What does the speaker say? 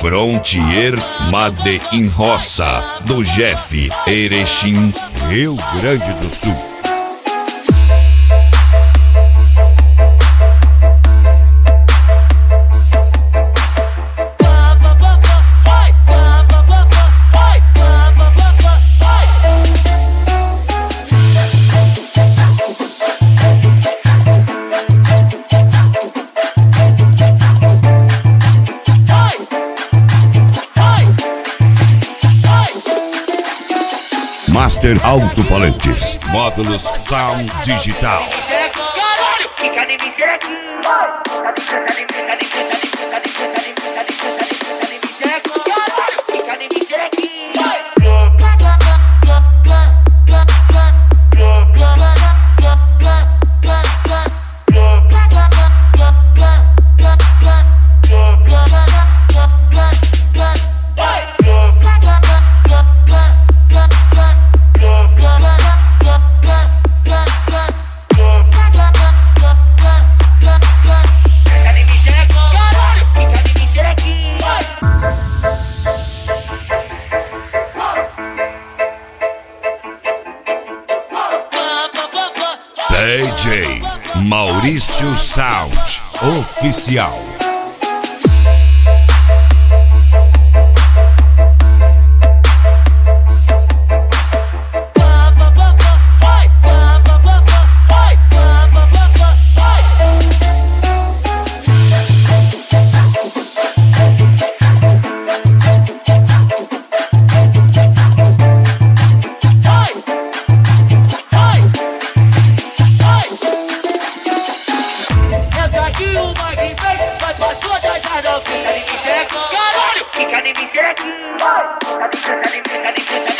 Frontier Made in Roça, do Jeff, Erechim, Rio Grande do Sul. Master Alto-Falantes, módulos Sound Digital. Caralho, fica de mim, DJ Maurício Sound Oficial. Caralho, fica de mim,